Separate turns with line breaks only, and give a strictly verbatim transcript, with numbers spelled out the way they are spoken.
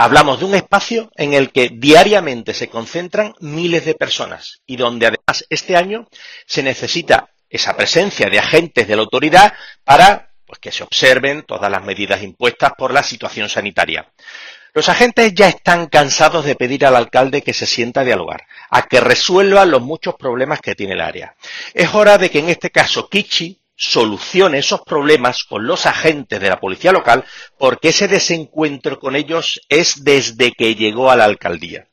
Hablamos de un espacio en el que diariamente se concentran miles de personas y donde además este año se necesita esa presencia de agentes de la autoridad para pues, que se observen todas las medidas impuestas por la situación sanitaria. Los agentes ya están cansados de pedir al alcalde que se sienta a dialogar, a que resuelva los muchos problemas que tiene el área. Es hora de que en este caso Kichi solucione esos problemas con los agentes de la policía local, porque ese desencuentro con ellos es desde que llegó a la alcaldía.